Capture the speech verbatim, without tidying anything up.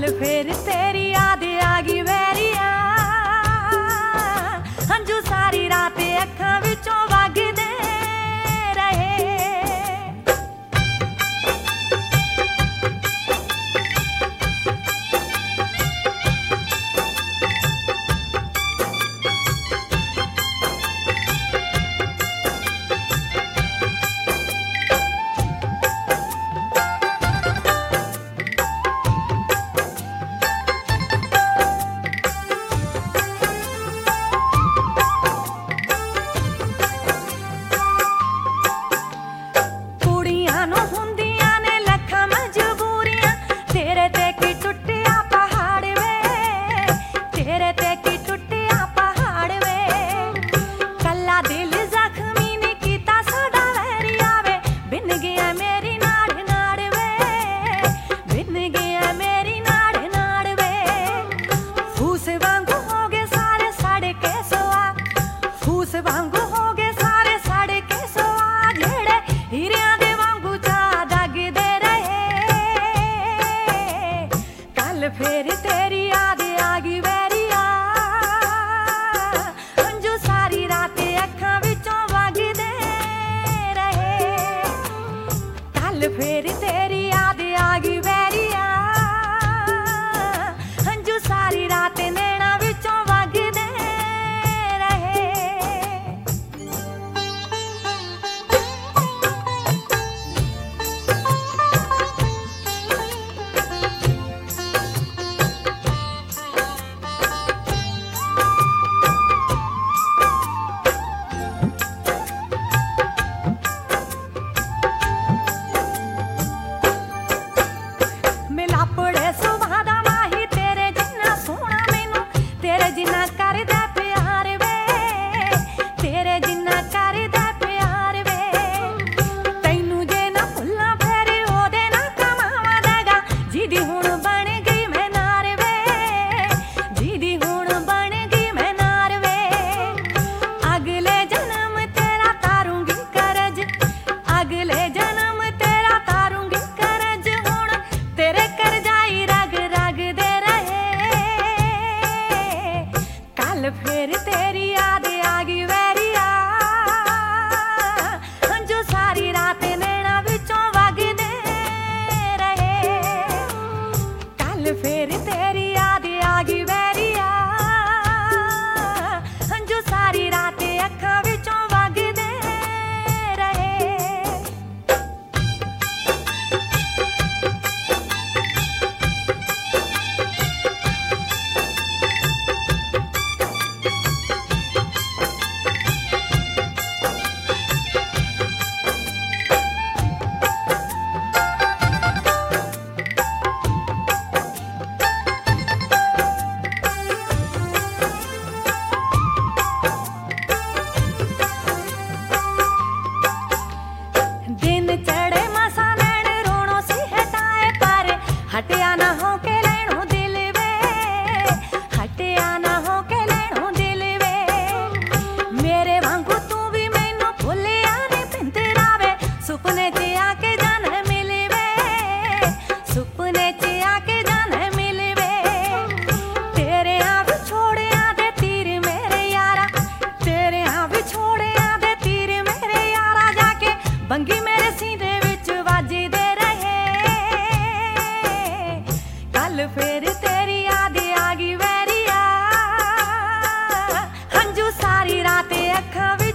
कल फिर तेरी याद आ गई वैरिया, हंजू सारी रात अखां विचों वगदे रहे। फिर तेरी याद आ गई वैरिया, हंजू सारी रात अखां विचों वगदे रहे। कल फिर तेरी याद आ गई वैरिया, हंजू सारी रात नैना विचों वगदे रहे। जिन्ना करदा प्यार वे, तेरे जिन्ना करदा प्यार वे, तैनू जे ना भुल्ला फिर ओदे ना कमावा देगा। जिदी हुण बन गई मैं नार वे, जिदी हुण बन गई मैं नार वे। अगले जन्म तेरा तारूंगी करज, अगले जन्म तेरा तारूंगी करज। हुण तेरे कर जाई रग रग दे रहे। कल फिर तेरी याद आ गई वैरिया, हंजू सारी रात नैना विचों वगदे रहे। कल फिर तेरी याद आ गई वैरिया, हंजू सारी रात अखां विचों वगदे रहे। हटिया ना हो के लेनो दिल वे, हटिया ना हो के लेनो दिल वे। मेरे वांगू तू भी मैनू भुलिया नी पिंतरा वे। सुपने च आके जान मिले वे, सुपने च आके जान मिले वे। तेरे आ विछोड़िया दे तीर मेरे यारा, तेरे आ विछोड़िया दे तीर मेरे यारा। जाके बंगी मेरे सीने विच वजदे रहे। कल फिर तेरी याद आ गई वैरिया, हंजू सारी रात अखां